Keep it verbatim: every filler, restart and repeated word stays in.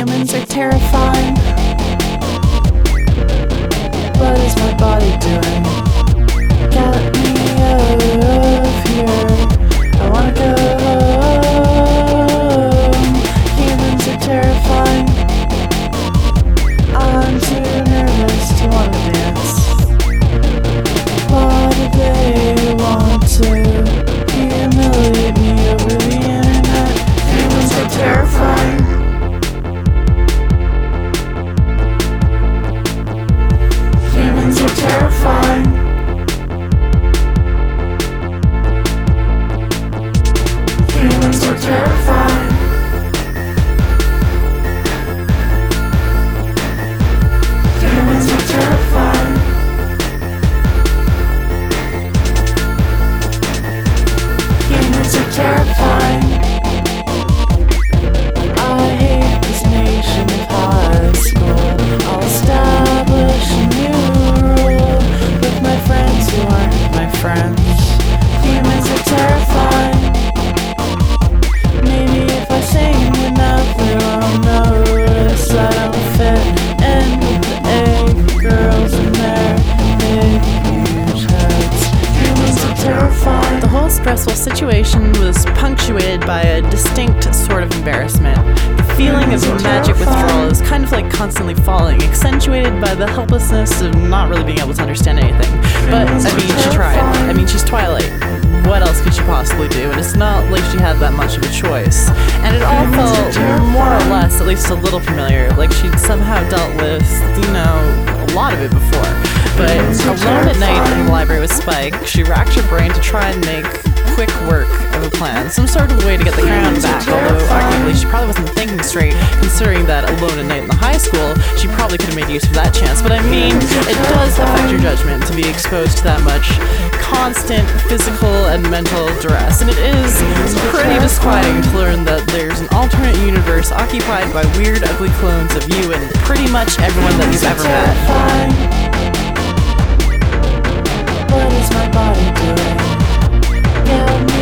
Humans are terrifying. What is my body doing? Get me out of here. I wanna go home. Humans are terrifying. I'm too nervous to wanna dance. Why do they want to humiliate me over the internet? Humans are terrifying. Humans are terrifying. Humans are terrifying. Humans are terrifying. Humans are terrifying. I hate this nation of high school. I'll establish a new rule with my friends who aren't my friends. Humans are terrifying. Maybe if I sing enough, they won't notice I don't fit in with the A girls and their big huge heads. Humans are terrifying. The whole stressful situation was punctuated by a distinct sort of embarrassment. The feeling of magic withdrawal is kind of like constantly falling, accentuated by the helplessness of not really being able to understand anything. But, I mean, she tried. I mean, she's Twilight. What else could she possibly do? And it's not like she had that much of a choice. And it all felt more or less, at least a little familiar, like she'd somehow dealt with, you know, a lot of it before. But alone at night in the library with Spike, she racked her brain to try and make quick work of a plan, some sort of way to get the crown back, although arguably she probably wasn't thinking straight, considering that alone at night in the high school, she probably could have made use of that chance. But I mean, it does affect your judgment to be exposed to that much constant physical and mental duress, and it is pretty disquieting to learn that there's an alternate universe occupied by weird, ugly clones of you and pretty much everyone that you've ever met. What is my body doing? Get me